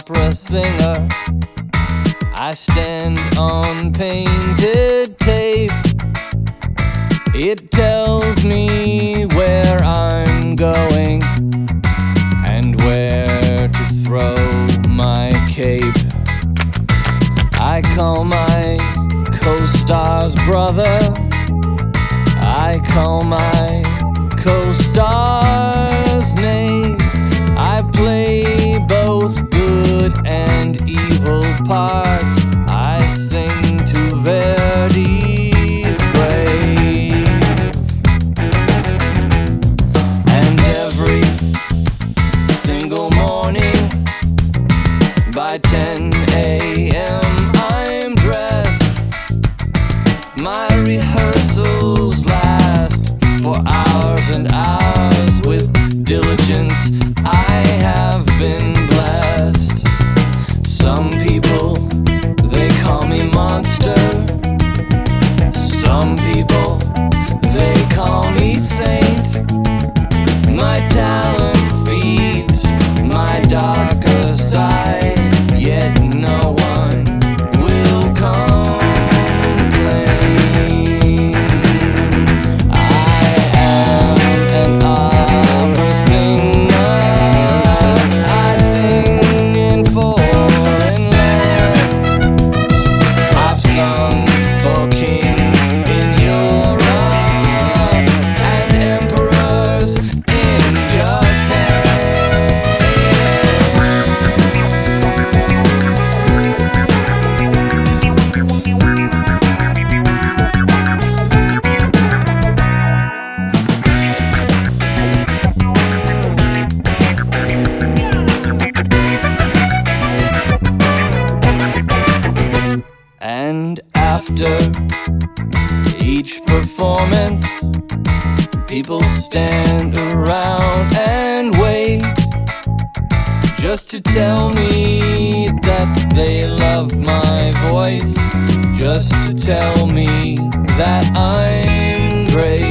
opera singer. I stand on painted tape. It tells me where I'm going and where to throw my cape. I call my co-star's brother. I call my co-star's name. I play both good and evil parts. I sing to Verdi's grave. And every single morning by 10 a.m. I'm dressed. My rehearsals last for hours and hours. With diligence I have been blessed. Some people, they call me monster. Some people, they call me saint. My talent feeds my darker side, yet no one will complain. I am an opera singer. I sing in foreign lands. I've sung for kings in Europe and emperors in Japan. And after each performance, people stand around and wait just to tell me that they love my voice, just to tell me that I'm great.